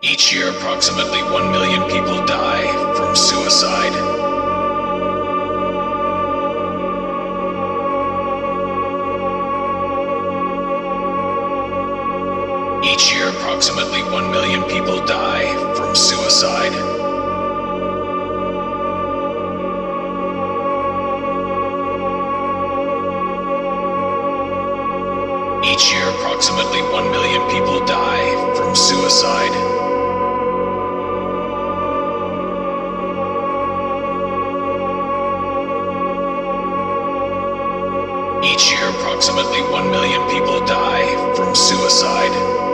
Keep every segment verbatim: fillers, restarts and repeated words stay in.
Each year, approximately one million people die from suicide. Each year, approximately one million people die from suicide. Each year, approximately one million people die from suicide. Each year, approximately one million people die from suicide.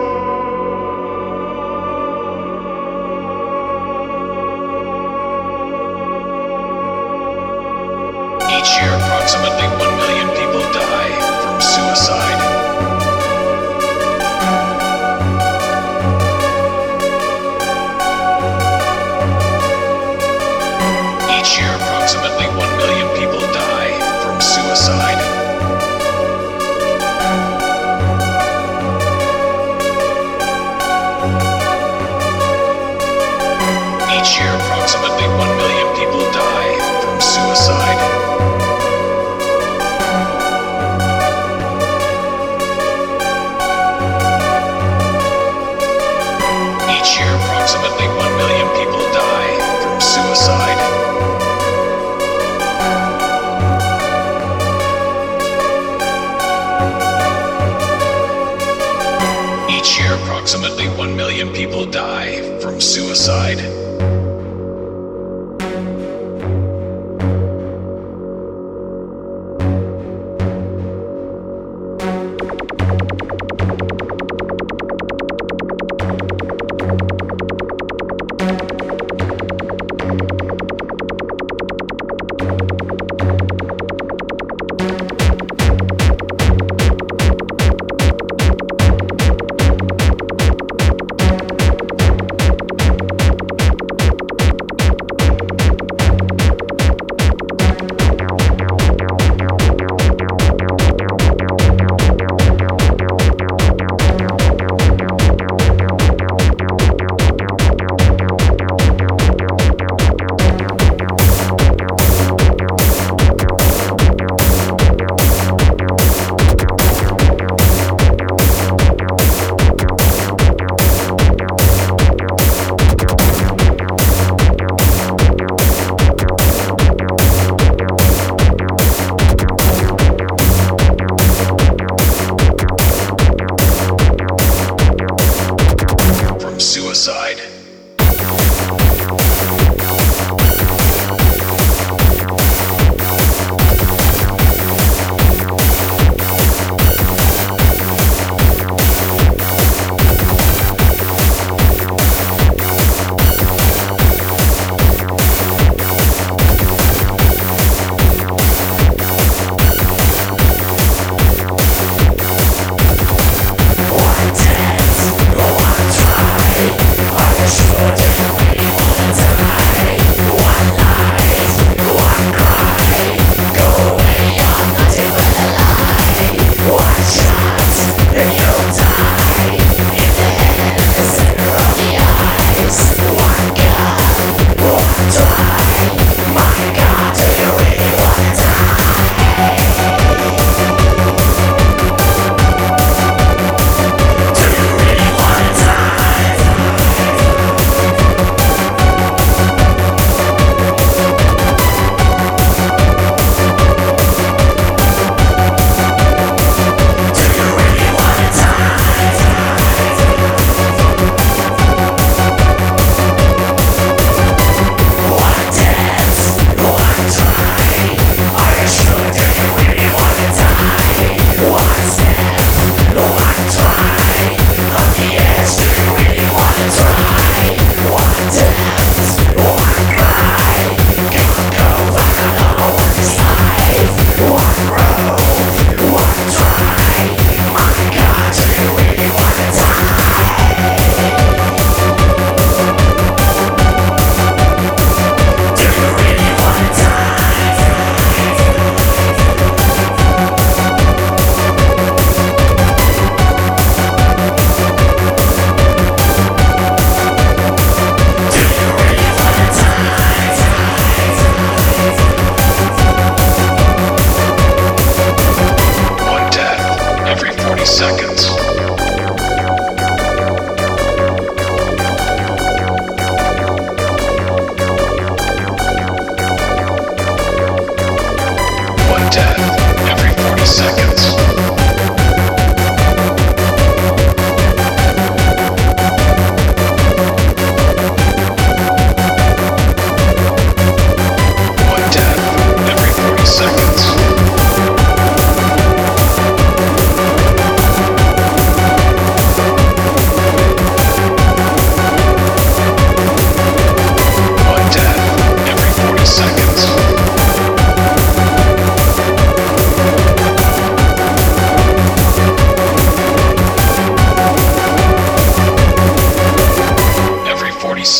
Each year, approximately one million people die from suicide. Each year, approximately one million people die from suicide. Each year, approximately one million people die from suicide. Each year, approximately one million people die from suicide. Each year, approximately one million people die from suicide. Suicide. One test, one try,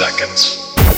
seconds.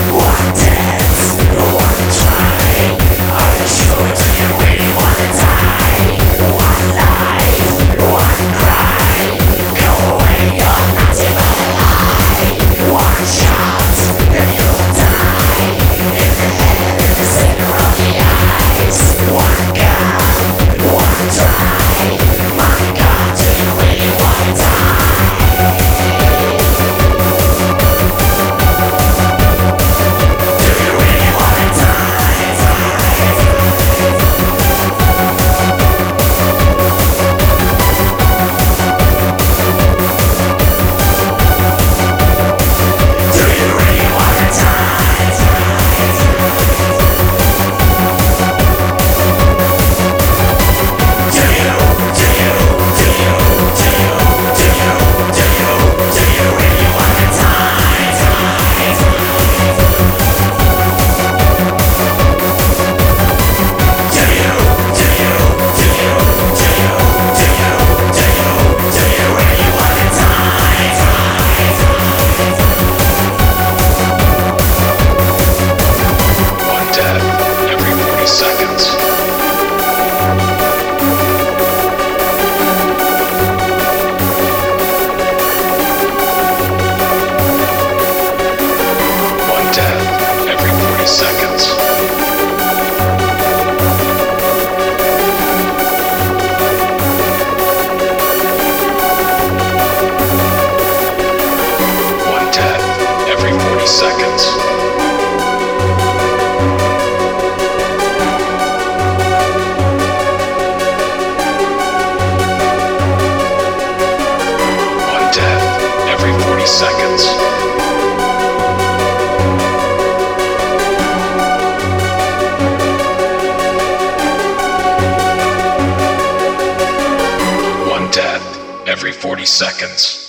Seconds. One death every forty seconds. One death every forty seconds. Death every forty seconds.